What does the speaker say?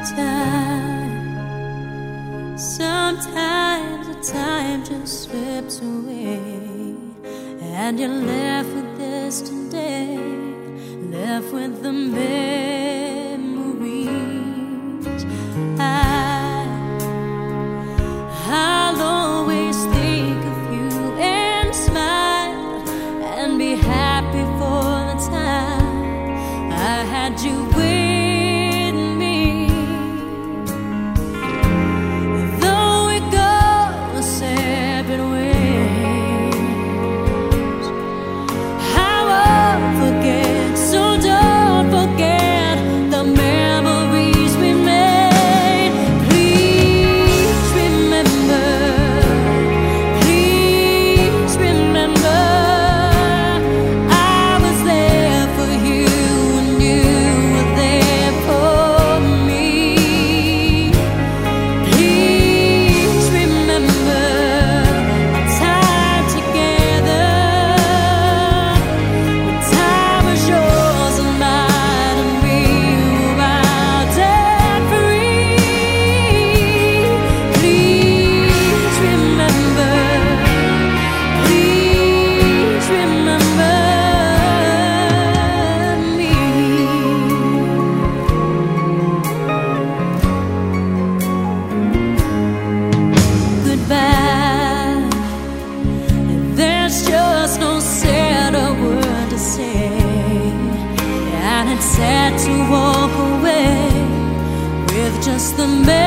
Sometimes the time just slips away, and you're left with yesterday, left with the memories. I'll always think of you and smile and be happy for the time I had you with me. Though we go separate ways, I won't forget, so don't forget the memories we made. Please remember, please remember, I was there for you and you were there for me. Please remember our time together, when time was yours and mine, and we were wild and free. Please remember, please remember me. Goodbye. There's just no sadder word to say, and it's sad to walk away with just the